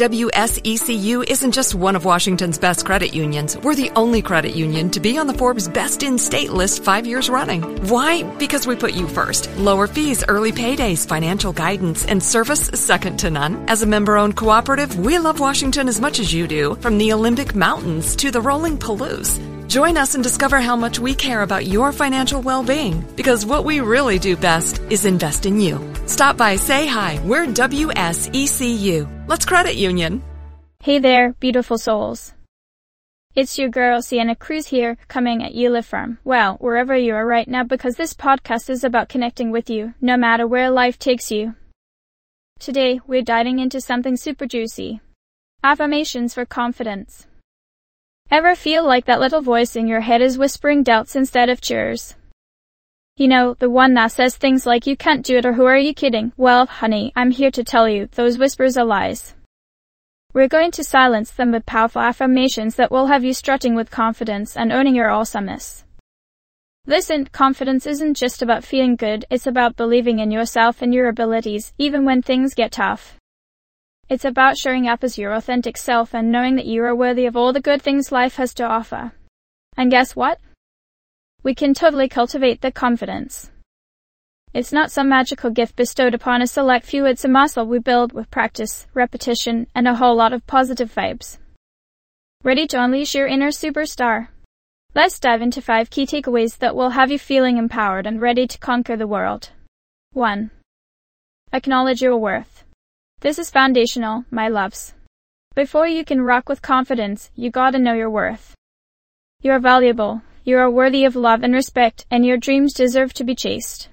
WSECU isn't just one of Washington's best credit unions. We're the only credit union to be on the Forbes Best in State list 5 years running. Why? Because we put you first. Lower fees, early paydays, financial guidance, and service second to none. As a member-owned cooperative, we love Washington as much as you do, from the Olympic Mountains to the rolling Palouse. Join us and discover how much we care about your financial well-being, because what we really do best is invest in you. Stop by, say hi. We're WSECU. Let's credit union. Hey there, beautiful souls. It's your girl Sienna Cruz here, coming at you live from, well, wherever you are right now, because this podcast is about connecting with you, no matter where life takes you. Today, we're diving into something super juicy. Affirmations for confidence. Ever feel like that little voice in your head is whispering doubts instead of cheers? You know, the one that says things like you can't do it or who are you kidding? Well, honey, I'm here to tell you, those whispers are lies. We're going to silence them with powerful affirmations that will have you strutting with confidence and owning your awesomeness. Listen, confidence isn't just about feeling good, it's about believing in yourself and your abilities, even when things get tough. It's about showing up as your authentic self and knowing that you are worthy of all the good things life has to offer. And guess what? We can totally cultivate that confidence. It's not some magical gift bestowed upon a select few, it's a muscle we build with practice, repetition, and a whole lot of positive vibes. Ready to unleash your inner superstar? Let's dive into 5 key takeaways that will have you feeling empowered and ready to conquer the world. 1. Acknowledge your worth. This is foundational, my loves. Before you can rock with confidence, you gotta know your worth. You are valuable, you are worthy of love and respect, and your dreams deserve to be chased.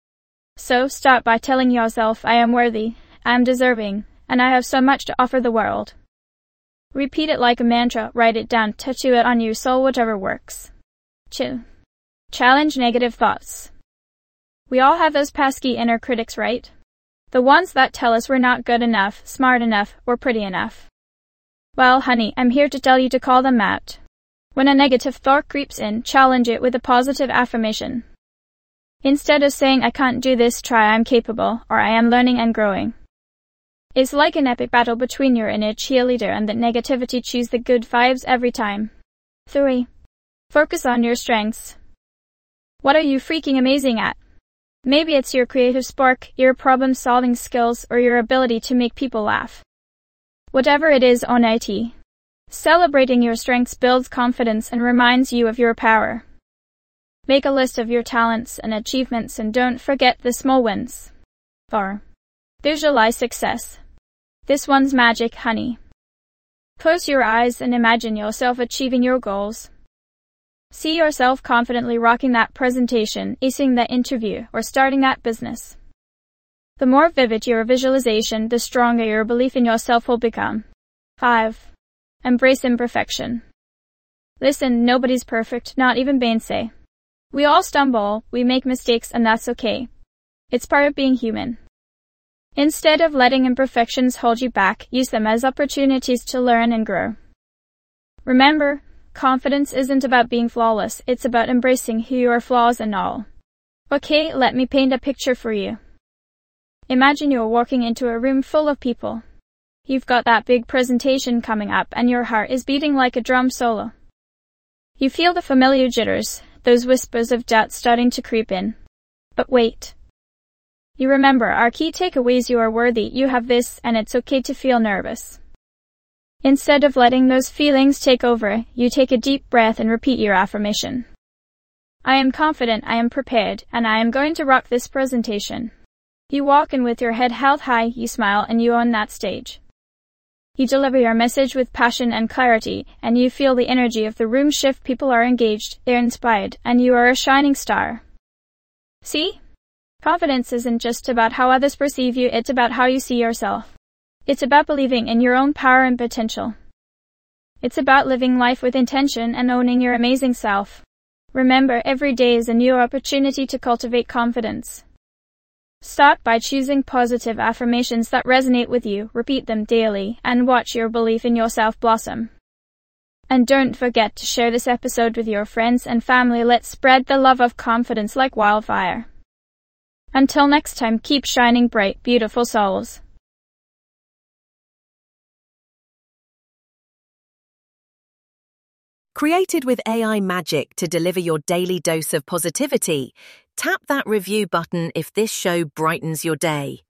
So start by telling yourself, I am worthy, I am deserving, and I have so much to offer the world. Repeat it like a mantra, write it down, tattoo it on your soul, whatever works. 2. Challenge negative thoughts. We all have those pesky inner critics, right? The ones that tell us we're not good enough, smart enough, or pretty enough. Well, honey, I'm here to tell you to call them out. When a negative thought creeps in, challenge it with a positive affirmation. Instead of saying, I can't do this, try I'm capable, or I am learning and growing. It's like an epic battle between your inner cheerleader and that negativity. Choose the good vibes every time. 3. Focus on your strengths. What are you freaking amazing at? Maybe it's your creative spark, your problem-solving skills, or your ability to make people laugh. Whatever it is, own it. Celebrating your strengths builds confidence and reminds you of your power. Make a list of your talents and achievements and don't forget the small wins. 4. Visualize success. This one's magic, honey. Close your eyes and imagine yourself achieving your goals. See yourself confidently rocking that presentation, acing that interview, or starting that business. The more vivid your visualization, the stronger your belief in yourself will become. 5. Embrace imperfection. Listen, nobody's perfect, not even Beyoncé. We all stumble, we make mistakes, and that's okay. It's part of being human. Instead of letting imperfections hold you back, use them as opportunities to learn and grow. Remember, confidence isn't about being flawless, it's about embracing who you are, flaws and all. Okay, let me paint a picture for you. Imagine you're walking into a room full of people. You've got that big presentation coming up and your heart is beating like a drum solo. You feel the familiar jitters, those whispers of doubt starting to creep in. But wait. You remember our key takeaways: you are worthy, you have this, and it's okay to feel nervous. Instead of letting those feelings take over, you take a deep breath and repeat your affirmation. I am confident, I am prepared, and I am going to rock this presentation. You walk in with your head held high, you smile, and you own that stage. You deliver your message with passion and clarity, and you feel the energy of the room shift. People are engaged, they're inspired, and you are a shining star. See? Confidence isn't just about how others perceive you, it's about how you see yourself. It's about believing in your own power and potential. It's about living life with intention and owning your amazing self. Remember, every day is a new opportunity to cultivate confidence. Start by choosing positive affirmations that resonate with you, repeat them daily, and watch your belief in yourself blossom. And don't forget to share this episode with your friends and family. Let's spread the love of confidence like wildfire. Until next time, keep shining bright, beautiful souls. Created with AI magic to deliver your daily dose of positivity, tap that review button if this show brightens your day.